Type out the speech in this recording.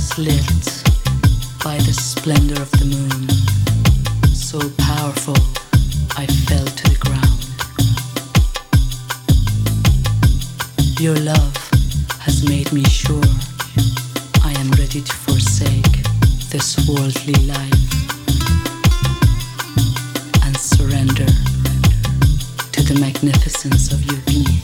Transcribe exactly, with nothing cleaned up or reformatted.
lit by the splendor of the moon, so powerful I fell to the ground. Your love has made me sure I am ready to forsake this worldly life and surrender to the magnificence of your being.